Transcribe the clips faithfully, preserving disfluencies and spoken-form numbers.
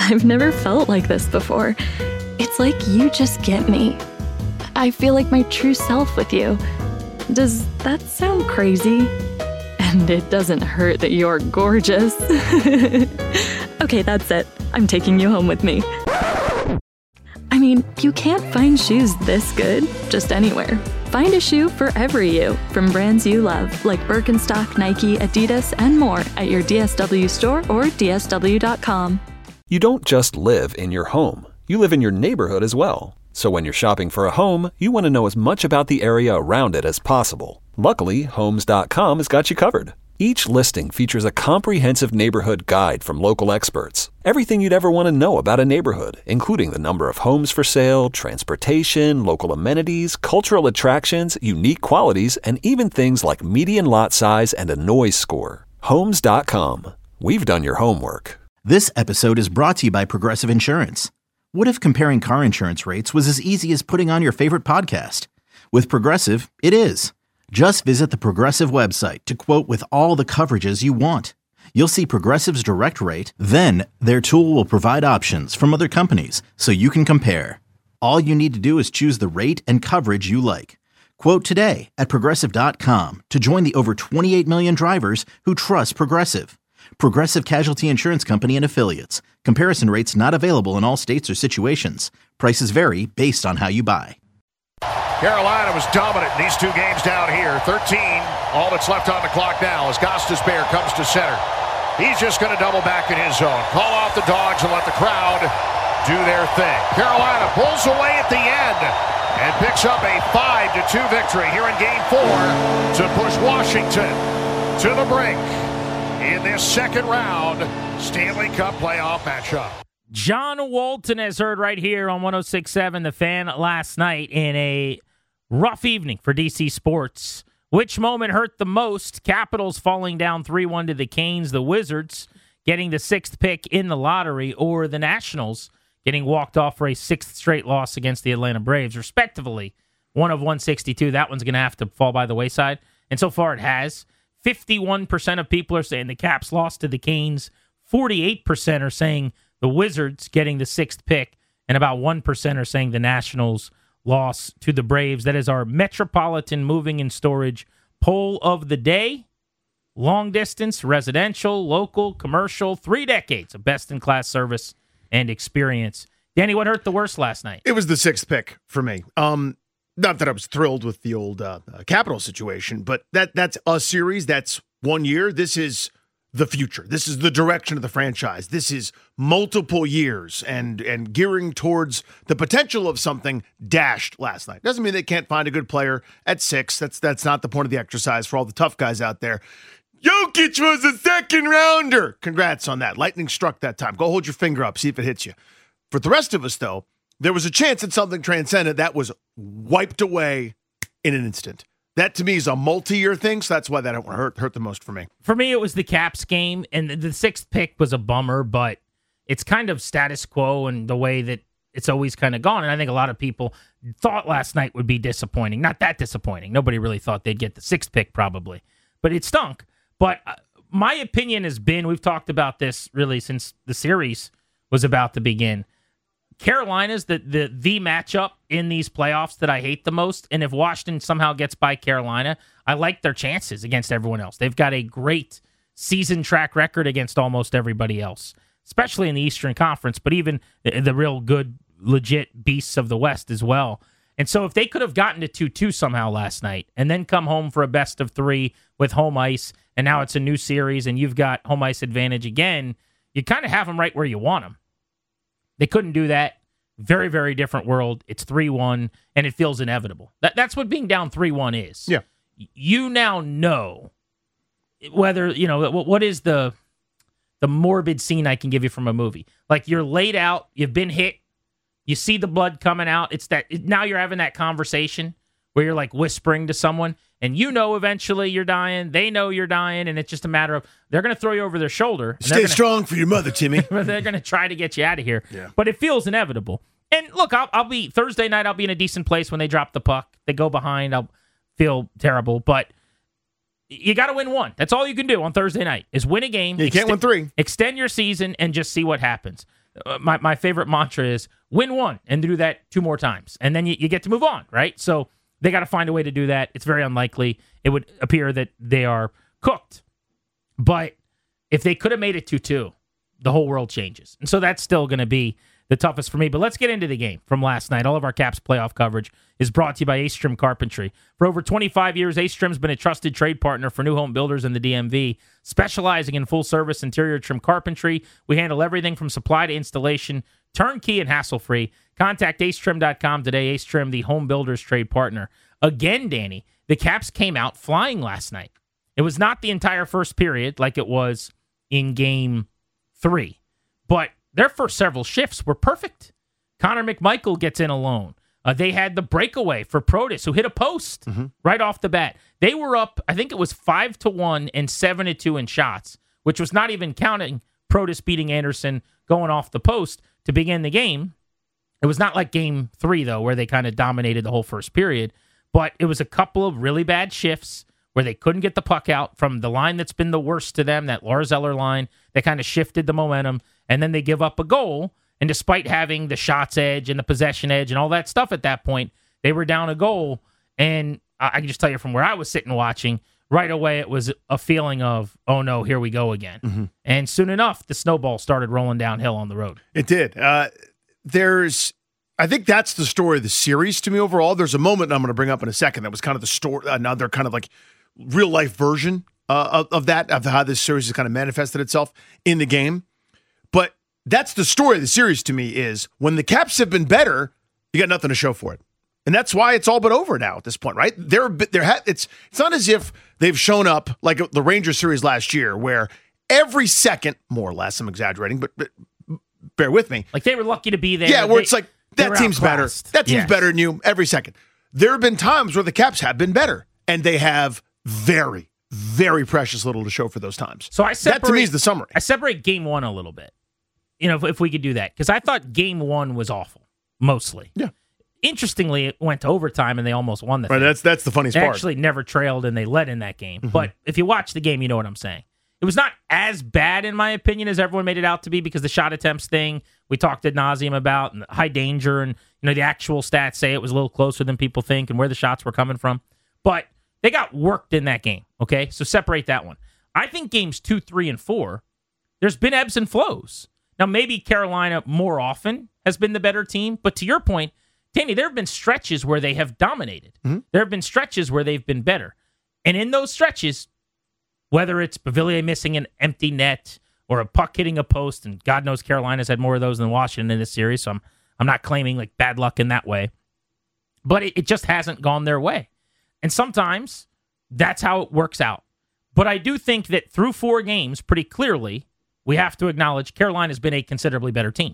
I've never felt like this before. It's like you just get me. I feel like my true self with you. Does that sound crazy? And it doesn't hurt that you're gorgeous. Okay, that's it. I'm taking you home with me. I mean, you can't find shoes this good just anywhere. Find a shoe for every you from brands you love, like Birkenstock, Nike, Adidas, and more at your D S W store or D S W dot com. You don't just live in your home. You live in your neighborhood as well. So when you're shopping for a home, you want to know as much about the area around it as possible. Luckily, Homes dot com has got you covered. Each listing features a comprehensive neighborhood guide from local experts. Everything you'd ever want to know about a neighborhood, including the number of homes for sale, transportation, local amenities, cultural attractions, unique qualities, and even things like median lot size and a noise score. Homes dot com. We've done your homework. This episode is brought to you by Progressive Insurance. What if comparing car insurance rates was as easy as putting on your favorite podcast? With Progressive, it is. Just visit the Progressive website to quote with all the coverages you want. You'll see Progressive's direct rate, then their tool will provide options from other companies so you can compare. All you need to do is choose the rate and coverage you like. Quote today at Progressive dot com to join the over twenty-eight million drivers who trust Progressive. Progressive Casualty Insurance Company and Affiliates. Comparison rates not available in all states or situations. Prices vary based on how you buy. Carolina was dominant in these two games down here. thirteen, all that's left on the clock now as Gostisbehere comes to center. He's just going to double back in his zone. Call off the dogs and let the crowd do their thing. Carolina pulls away at the end and picks up a five to two victory here in game four to push Washington to the brink in this second round Stanley Cup playoff matchup. John Walton has heard right here on one oh six point seven The Fan last night in a rough evening for D C sports. Which moment hurt the most? Capitals falling down three one to the Canes, the Wizards getting the sixth pick in the lottery, or the Nationals getting walked off for a sixth straight loss against the Atlanta Braves, respectively. One of one sixty-two. That one's going to have to fall by the wayside. And so far it has. fifty-one percent of people are saying the Caps lost to the Canes. forty-eight percent are saying the Wizards getting the sixth pick. And about one percent are saying the Nationals loss to the Braves. That is our Metropolitan Moving and Storage poll of the day. Long distance, residential, local, commercial, three decades of best-in-class service and experience. Danny, what hurt the worst last night? It was the sixth pick for me. Um, not that I was thrilled with the old uh, uh, Capital situation, but that that's a series. That's one year. This is the future. This is the direction of the franchise. This is multiple years and and gearing towards the potential of something dashed last night. Doesn't mean they can't find a good player at six. That's that's not the point of the exercise for all the tough guys out there. Jokic was a second rounder. Congrats on that. Lightning struck that time. Go hold your finger up, see if it hits you. For the rest of us, though, there was a chance at something transcendent that was wiped away in an instant. That, to me, is a multi-year thing, so that's why that hurt, hurt the most for me. For me, it was the Caps game, and the sixth pick was a bummer, but it's kind of status quo and the way that it's always kind of gone. And I think a lot of people thought last night would be disappointing. Not that disappointing. Nobody really thought they'd get the sixth pick, probably. But it stunk. But uh, my opinion has been, we've talked about this really since the series was about to begin. Carolina's the, the the matchup in these playoffs that I hate the most. And if Washington somehow gets by Carolina, I like their chances against everyone else. They've got a great season track record against almost everybody else, especially in the Eastern Conference, but even the, the real good, legit beasts of the West as well. And so if they could have gotten to two two somehow last night and then come home for a best of three with home ice, and now it's a new series and you've got home ice advantage again, you kind of have them right where you want them. They couldn't do that. Very, very different world. It's three one, and it feels inevitable. That, that's what being down three one is. Yeah. You now know whether, you know, what is the the morbid scene I can give you from a movie. Like, you're laid out, you've been hit, you see the blood coming out. It's that now you're having that conversation where you're like whispering to someone, and you know eventually you're dying, they know you're dying, and it's just a matter of they're going to throw you over their shoulder. Stay gonna, strong for your mother, Timmy. They're going to try to get you out of here. Yeah. But it feels inevitable. And look, I'll, I'll be Thursday night. I'll be in a decent place when they drop the puck. They go behind. I'll feel terrible, but you got to win one. That's all you can do on Thursday night is win a game. Yeah, you can't ext- win three. Extend your season and just see what happens. uh, my, my favorite mantra is win one and do that two more times. And then you, you get to move on, right? So they got to find a way to do that. It's very unlikely. It would appear that they are cooked. But if they could have made it two two, the whole world changes. And so that's still going to be the toughest for me. But let's get into the game from last night. All of our Caps playoff coverage is brought to you by Ace Trim Carpentry. For over twenty-five years, Ace Trim's been a trusted trade partner for new home builders in the D M V, specializing in full-service interior trim carpentry. We handle everything from supply to installation, turnkey and hassle-free. Contact ace trim dot com today. Ace Trim, the home builder's trade partner. Again, Danny, the Caps came out flying last night. It was not the entire first period like it was in game three, but their first several shifts were perfect. Connor McMichael gets in alone. Uh, they had the breakaway for Protas, who hit a post mm-hmm. right off the bat. They were up, I think it was five to one and seven to two in shots, which was not even counting Protas beating Anderson going off the post to begin the game. It was not like game three, though, where they kind of dominated the whole first period, but it was a couple of really bad shifts where they couldn't get the puck out from the line that's been the worst to them, that Lars Eller line. They kind of shifted the momentum, and then they give up a goal. And despite having the shots edge and the possession edge and all that stuff at that point, they were down a goal. And I can just tell you from where I was sitting watching, right away it was a feeling of, oh no, here we go again. Mm-hmm. And soon enough, the snowball started rolling downhill on the road. It did. Uh, there's, I think that's the story of the series to me overall. There's a moment I'm going to bring up in a second that was kind of the story, another kind of like real life version uh, of, of that, of how this series has kind of manifested itself in the game. But that's the story of the series to me is when the Caps have been better, you got nothing to show for it. And that's why it's all but over now at this point, right? They're, they're ha- it's, it's not as if they've shown up like the Rangers series last year where every second, more or less, I'm exaggerating, but, but bear with me. Like they were lucky to be there. Yeah, where they, it's like, that team's better. That team's yes. better than you every second. There have been times where the Caps have been better, and they have very, very precious little to show for those times. So I separate, that to me is the summary. I separate game one a little bit. You know, if, if we could do that. Because I thought game one was awful, mostly. Yeah. Interestingly, it went to overtime, and they almost won the right, thing. That's that's the funniest they part. They actually never trailed, and they led in that game. Mm-hmm. But if you watch the game, you know what I'm saying. It was not as bad, in my opinion, as everyone made it out to be because the shot attempts thing we talked ad nauseum about, and high danger, and you know the actual stats say it was a little closer than people think, and where the shots were coming from. But they got worked in that game, okay? So separate that one. I think games two, three, and four, there's been ebbs and flows. Now, maybe Carolina more often has been the better team, but to your point, Danny, there have been stretches where they have dominated. Mm-hmm. There have been stretches where they've been better. And in those stretches, whether it's Beauvillier missing an empty net or a puck hitting a post, and God knows Carolina's had more of those than Washington in this series, so I'm, I'm not claiming like bad luck in that way. But it, it just hasn't gone their way. And sometimes that's how it works out. But I do think that through four games, pretty clearly, we have to acknowledge Carolina's been a considerably better team.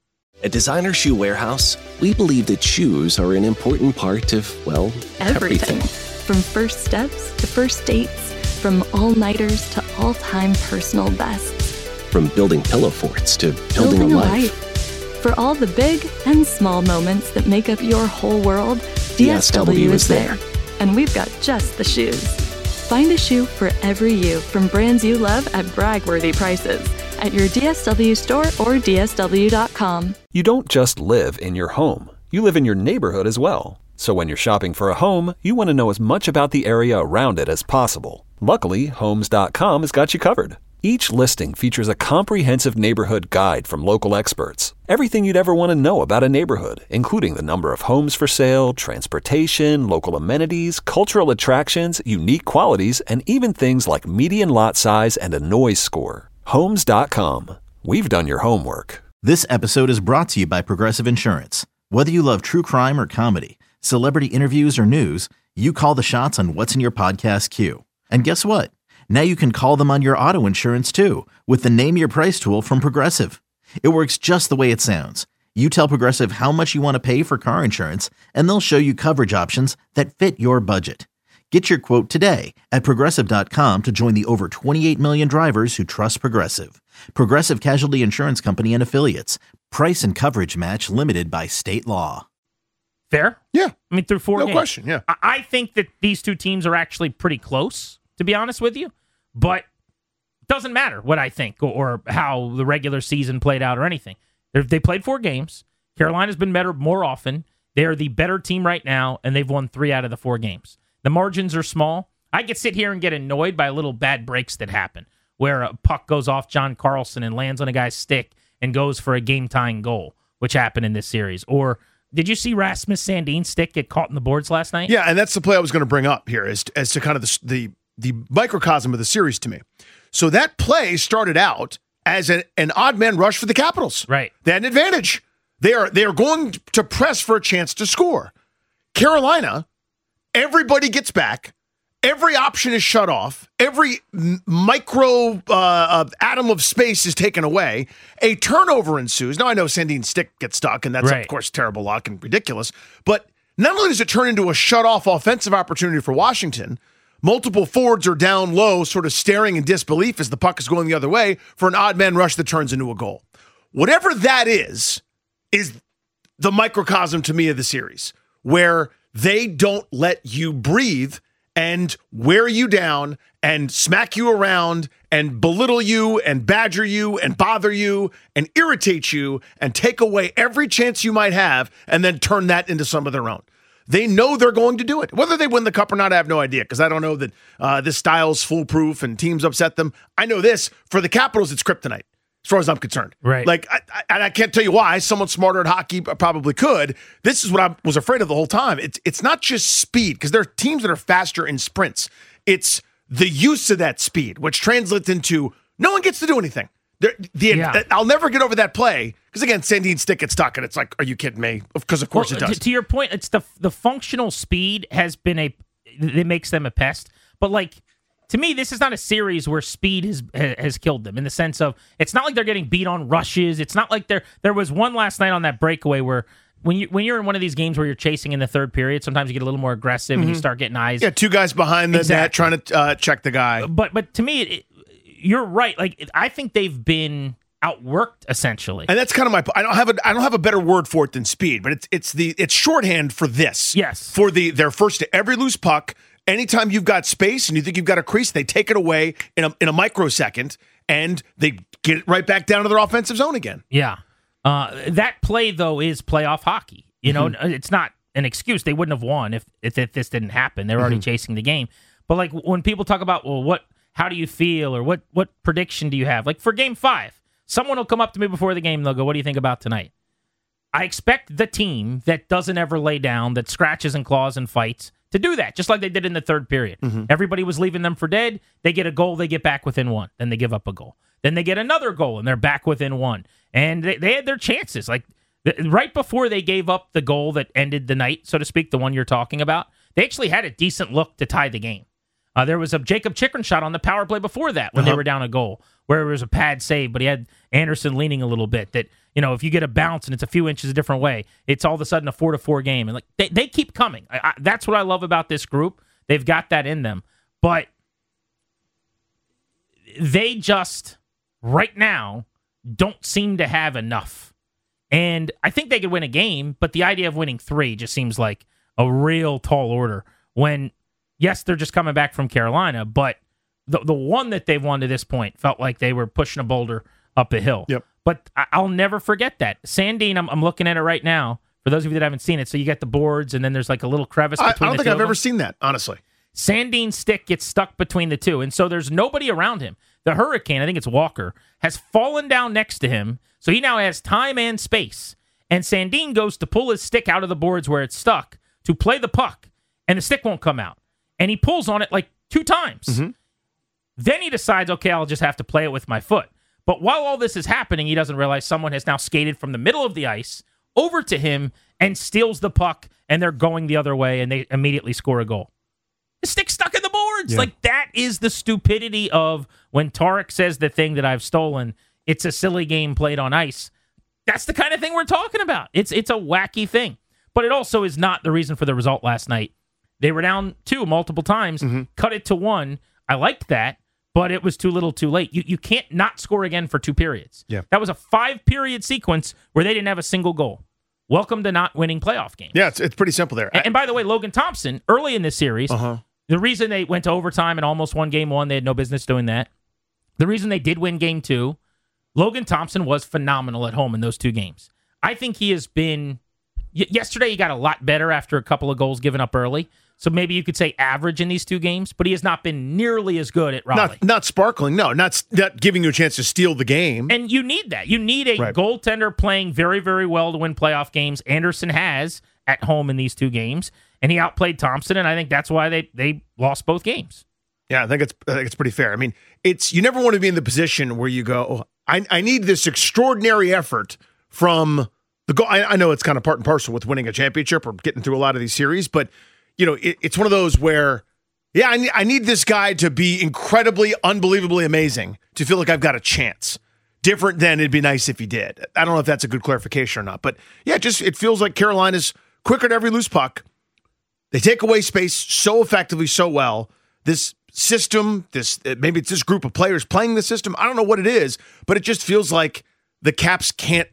At Designer Shoe Warehouse, we believe that shoes are an important part of, well, everything. everything. From first steps to first dates, from all-nighters to all-time personal bests. From building pillow forts to building, building a, a life. life. For all the big and small moments that make up your whole world, D S W is there. And we've got just the shoes. Find a shoe for every you from brands you love at brag-worthy prices at your D S W store or D S W dot com. You don't just live in your home. You live in your neighborhood as well. So when you're shopping for a home, you want to know as much about the area around it as possible. Luckily, homes dot com has got you covered. Each listing features a comprehensive neighborhood guide from local experts. Everything you'd ever want to know about a neighborhood, including the number of homes for sale, transportation, local amenities, cultural attractions, unique qualities, and even things like median lot size and a noise score. homes dot com. We've done your homework. This episode is brought to you by Progressive Insurance. Whether you love true crime or comedy, celebrity interviews or news, you call the shots on what's in your podcast queue. And guess what? Now you can call them on your auto insurance too with the Name Your Price tool from Progressive. It works just the way it sounds. You tell Progressive how much you want to pay for car insurance, and they'll show you coverage options that fit your budget. Get your quote today at Progressive dot com to join the over twenty-eight million drivers who trust Progressive. Progressive Casualty Insurance Company and Affiliates. Price and coverage match limited by state law. Fair? Yeah. I mean, through four no games. No question, yeah. I-, I think that these two teams are actually pretty close, to be honest with you. But it doesn't matter what I think or, or how the regular season played out or anything. They're, they played four games. Carolina's been better more often. They are the better team right now, and they've won three out of the four games. The margins are small. I could sit here and get annoyed by little bad breaks that happen, where a puck goes off John Carlson and lands on a guy's stick and goes for a game-tying goal, which happened in this series. Or did you see Rasmus Sandin's stick get caught in the boards last night? Yeah, and that's the play I was going to bring up here as, as to kind of the, the the microcosm of the series to me. So that play started out as an, an odd man rush for the Capitals. Right. They had an advantage. They are they are going to press for a chance to score. Carolina, everybody gets back. Every option is shut off. Every m- micro uh, atom of space is taken away. A turnover ensues. Now, I know Sandin's stick gets stuck, and that's, right. of course, terrible luck and ridiculous. But not only does it turn into a shut-off offensive opportunity for Washington, multiple forwards are down low, sort of staring in disbelief as the puck is going the other way for an odd man rush that turns into a goal. Whatever that is, is the microcosm to me of the series, where they don't let you breathe and wear you down and smack you around and belittle you and badger you and bother you and irritate you and take away every chance you might have and then turn that into some of their own. They know they're going to do it. Whether they win the cup or not, I have no idea, because I don't know that uh, this style's foolproof and teams upset them. I know this. For the Capitals, it's kryptonite, as far as I'm concerned. Right. Like, I, I, and I can't tell you why. Someone smarter at hockey probably could. This is what I was afraid of the whole time. It's it's not just speed, because there are teams that are faster in sprints. It's the use of that speed, which translates into no one gets to do anything. The, the, Yeah. I'll never get over that play, because, again, Sandin's stick gets stuck, and it's like, are you kidding me? Because, of course, Well, it does. To, to your point, it's the the functional speed has been a it makes them a pest. But like to me, this is not a series where speed has has killed them, in the sense of it's not like they're getting beat on rushes. It's not like there there was one last night on that breakaway where when you when you're in one of these games where you're chasing in the third period, sometimes you get a little more aggressive Mm-hmm. and you start getting eyes. Yeah, two guys behind the Exactly. net trying to uh, check the guy. But but to me, it, you're right. Like it, I think they've been outworked essentially. And that's kind of my. I don't have a. I don't have a better word for it than speed, but it's it's the it's shorthand for this. Yes. For the their first to every loose puck. Anytime you've got space and you think you've got a crease, they take it away in a in a microsecond and they get it right back down to their offensive zone again. Yeah. Uh, that play though is playoff hockey. You know, Mm-hmm. it's not an excuse. They wouldn't have won if if, if this didn't happen. They're already Mm-hmm. chasing the game. But like when people talk about, well, what, how do you feel, or what what prediction do you have? Like for Game Five, someone will come up to me before the game. They'll go, "What do you think about tonight?" I expect the team that doesn't ever lay down, that scratches and claws and fights, to do that, just like they did in the third period. Mm-hmm. Everybody was leaving them for dead. They get a goal, they get back within one. Then they give up a goal. Then they get another goal, and they're back within one. And they, they had their chances. Like th- right before they gave up the goal that ended the night, so to speak, the one you're talking about, they actually had a decent look to tie the game. Uh, there was a Jacob Chikrin shot on the power play before that when Uh-huh. they were down a goal, where it was a pad save, but he had Anderson leaning a little bit. That, you know, if you get a bounce and it's a few inches a different way, it's all of a sudden a four to four game. And like they, they keep coming. I, I, that's what I love about this group. They've got that in them, but they just right now don't seem to have enough. And I think they could win a game, but the idea of winning three just seems like a real tall order. When yes, they're just coming back from Carolina, but the the one that they've won to this point felt like they were pushing a boulder up a hill. Yep. But I, I'll never forget that. Sandin, I'm, I'm looking at it right now. For those of you that haven't seen it, so you got the boards, and then there's like a little crevice I, I between don't the think two I've of ever them. seen that, honestly. Sandin's stick gets stuck between the two, and so there's nobody around him. The Hurricane, I think it's Walker, has fallen down next to him, so he now has time and space. And Sandin goes to pull his stick out of the boards where it's stuck to play the puck, and the stick won't come out. And he pulls on it like two times. Mm-hmm. Then he decides, okay, I'll just have to play it with my foot. But while all this is happening, he doesn't realize someone has now skated from the middle of the ice over to him and steals the puck, and they're going the other way, and they immediately score a goal. The stick's stuck in the boards. Yeah. Like, that is the stupidity of when Tarek says the thing that I've stolen, it's a silly game played on ice. That's the kind of thing we're talking about. It's it's a wacky thing. But it also is not the reason for the result last night. They were down two multiple times, Mm-hmm. cut it to one. I liked that, but it was too little too late. You you can't not score again for two periods. Yeah. That was a five-period sequence where they didn't have a single goal. Welcome to not winning playoff games. Yeah, it's, it's pretty simple there. And, and by the way, Logan Thompson, early in this series, Uh-huh. the reason they went to overtime and almost won game one, they had no business doing that. The reason they did win game two, Logan Thompson was phenomenal at home in those two games. I think he has been... Y- yesterday, he got a lot better after a couple of goals given up early. So maybe you could say average in these two games, but he has not been nearly as good at Raleigh. Not, not sparkling, no. Not, not giving you a chance to steal the game. And you need that. You need a right. goaltender playing very, very well to win playoff games. Anderson has at home in these two games, and he outplayed Thompson, and I think that's why they, they lost both games. Yeah, I think it's I think it's pretty fair. I mean, it's you never want to be in the position where you go, oh, I, I need this extraordinary effort from the goal. I, I know it's kind of part and parcel with winning a championship or getting through a lot of these series, but you know, it, it's one of those where, yeah, I need, I need this guy to be incredibly, unbelievably amazing to feel like I've got a chance. Different than it'd be nice if he did. I don't know if that's a good clarification or not, but yeah, just it feels like Carolina's quicker to every loose puck. They take away space so effectively, so well. This system, this maybe it's this group of players playing the system. I don't know what it is, but it just feels like the Caps can't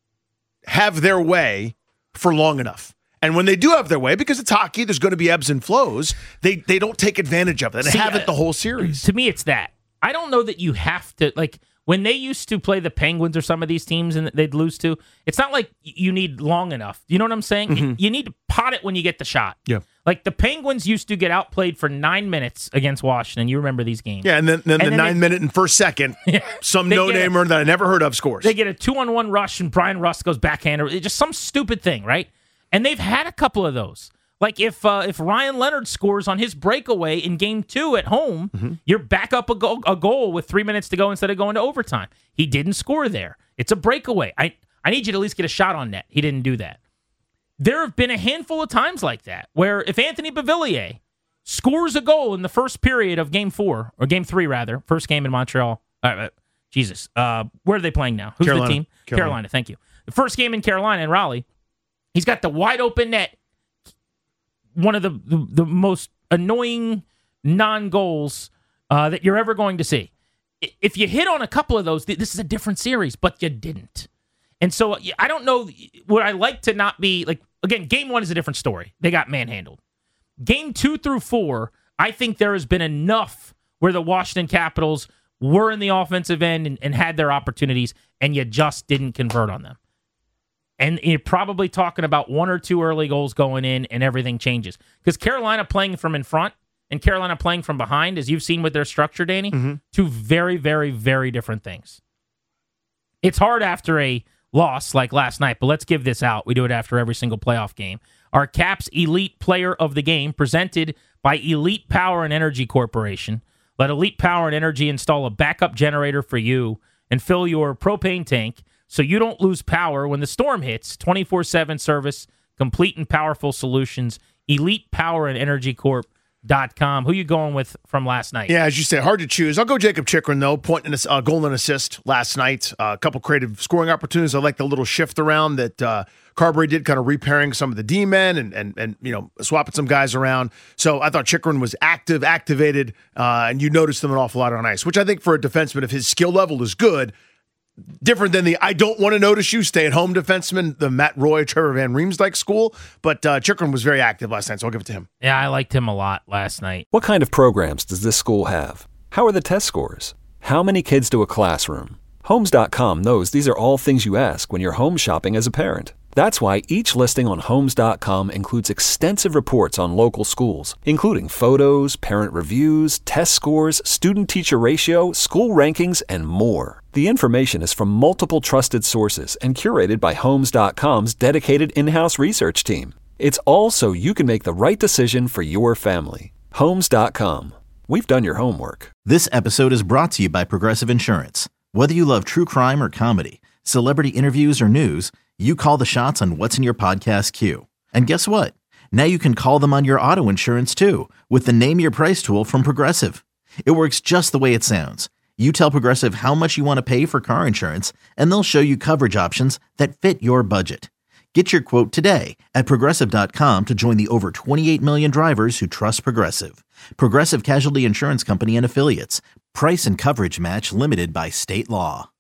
have their way for long enough. And when they do have their way, because it's hockey, there's going to be ebbs and flows, they they don't take advantage of it. They See, have it the whole series. To me, it's that. I don't know that you have to, like, when they used to play the Penguins or some of these teams and they'd lose to, it's not like you need long enough. You know what I'm saying? Mm-hmm. You, you need to pot it when you get the shot. Yeah. Like the Penguins used to get outplayed for nine minutes against Washington. You remember these games. Yeah, and then, then and the then nine they, minute and first second, yeah, some no-namer that I never heard of scores. They get a two-on-one rush and Brian Rust goes backhander. It's just some stupid thing, right? And they've had a couple of those. Like if uh, if Ryan Leonard scores on his breakaway in game two at home, mm-hmm. you're back up a goal, a goal with three minutes to go instead of going to overtime. He didn't score there. It's a breakaway. I, I need you to at least get a shot on net. He didn't do that. There have been a handful of times like that where if Anthony Beauvillier scores a goal in the first period of game four, or game three rather, first game in Montreal. Uh, Jesus. Uh, where are they playing now? Who's Carolina. the team? Carolina. Carolina, thank you. The first game in Carolina in Raleigh, he's got the wide open net. One of the, the, the most annoying non-goals uh, that you're ever going to see. If you hit on a couple of those, this is a different series, but you didn't. And so I don't know, would I like to not be, like, again, game one is a different story. They got manhandled. Game two through four, I think there has been enough where the Washington Capitals were in the offensive end and, and had their opportunities, and you just didn't convert on them. And you're probably talking about one or two early goals going in and everything changes. Because Carolina playing from in front and Carolina playing from behind, as you've seen with their structure, Danny, mm-hmm. two very, very, very different things. It's hard after a loss like last night, but let's give this out. We do it after every single playoff game. Our Caps Elite Player of the Game, presented by Elite Power and Energy Corporation. Let Elite Power and Energy install a backup generator for you and fill your propane tank so you don't lose power when the storm hits. twenty-four seven service, complete and powerful solutions. Elite Power and Energy Corp dot com. Who you going with from last night? Yeah, as you said, hard to choose. I'll go Jacob Chychrun, though, point in a uh, goal and assist last night. Uh, a couple creative scoring opportunities. I like the little shift around that uh, Carberry did, kind of repairing some of the D-men and, and, and you know, swapping some guys around. So I thought Chychrun was active, activated, uh, and you noticed them an awful lot on ice, which I think for a defenseman, if his skill level is good, different than the I don't want to notice you, stay-at-home defenseman, the Matt Roy, Trevor Van Riemsdyk school. But uh, Chychrun was very active last night, so I'll give it to him. Yeah, I liked him a lot last night. What kind of programs does this school have? How are the test scores? How many kids do a classroom? Homes dot com knows these are all things you ask when you're home shopping as a parent. That's why each listing on Homes dot com includes extensive reports on local schools, including photos, parent reviews, test scores, student-teacher ratio, school rankings, and more. The information is from multiple trusted sources and curated by Homes dot com's dedicated in-house research team. It's all so you can make the right decision for your family. Homes dot com. We've done your homework. This episode is brought to you by Progressive Insurance. Whether you love true crime or comedy, celebrity interviews or news, you call the shots on what's in your podcast queue. And guess what? Now you can call them on your auto insurance too with the Name Your Price tool from Progressive. It works just the way it sounds. You tell Progressive how much you want to pay for car insurance, and they'll show you coverage options that fit your budget. Get your quote today at Progressive dot com to join the over twenty-eight million drivers who trust Progressive. Progressive Casualty Insurance Company and Affiliates. Price and coverage match limited by state law.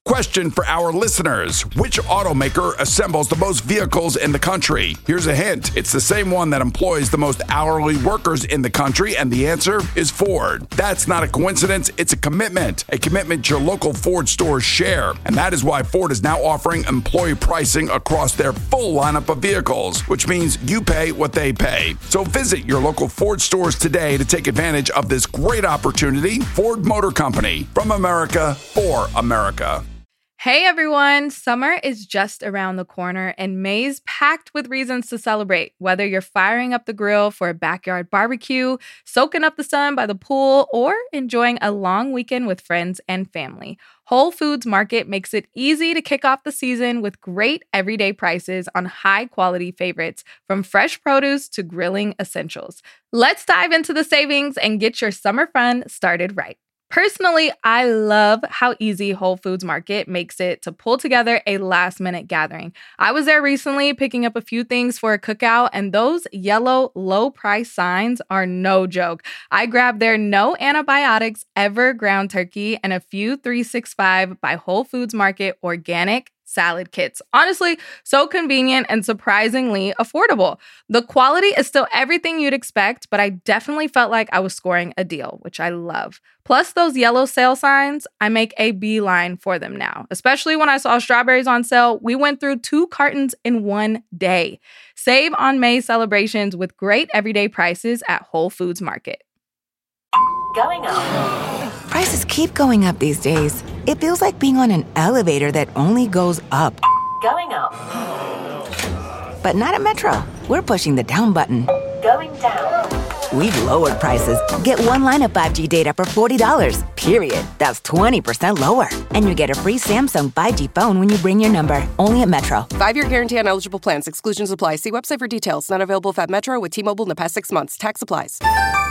Question for our listeners. Which automaker assembles the most vehicles in the country? Here's a hint. It's the same one that employs the most hourly workers in the country, and the answer is Ford. That's not a coincidence. It's a commitment. A commitment your local Ford stores share. And that is why Ford is now offering employee pricing across their full lineup of vehicles, which means you pay what they pay. So visit your local Ford stores today to take advantage of this great opportunity. Ford Motor Company, from America for America. Hey everyone, summer is just around the corner and May's packed with reasons to celebrate. Whether you're firing up the grill for a backyard barbecue, soaking up the sun by the pool, or enjoying a long weekend with friends and family, Whole Foods Market makes it easy to kick off the season with great everyday prices on high-quality favorites, from fresh produce to grilling essentials. Let's dive into the savings and get your summer fun started right. Personally, I love how easy Whole Foods Market makes it to pull together a last-minute gathering. I was there recently picking up a few things for a cookout, and those yellow low-price signs are no joke. I grabbed their no antibiotics ever ground turkey and a few three sixty-five by Whole Foods Market organic salad kits. Honestly, so convenient and surprisingly affordable. The quality is still everything you'd expect, but I definitely felt like I was scoring a deal, which I love. Plus those yellow sale signs, I make a beeline for them now. Especially when I saw strawberries on sale, we went through two cartons in one day. Save on May celebrations with great everyday prices at Whole Foods Market. Going up. Prices keep going up these days. It feels like being on an elevator that only goes up. Going up. But not at Metro. We're pushing the down button. Going down. We've lowered prices. Get one line of five G data for forty dollars, period. That's twenty percent lower. And you get a free Samsung five G phone when you bring your number. Only at Metro. Five-year guarantee on eligible plans. Exclusions apply. See website for details. Not available at Metro with T-Mobile in the past six months. Tax applies.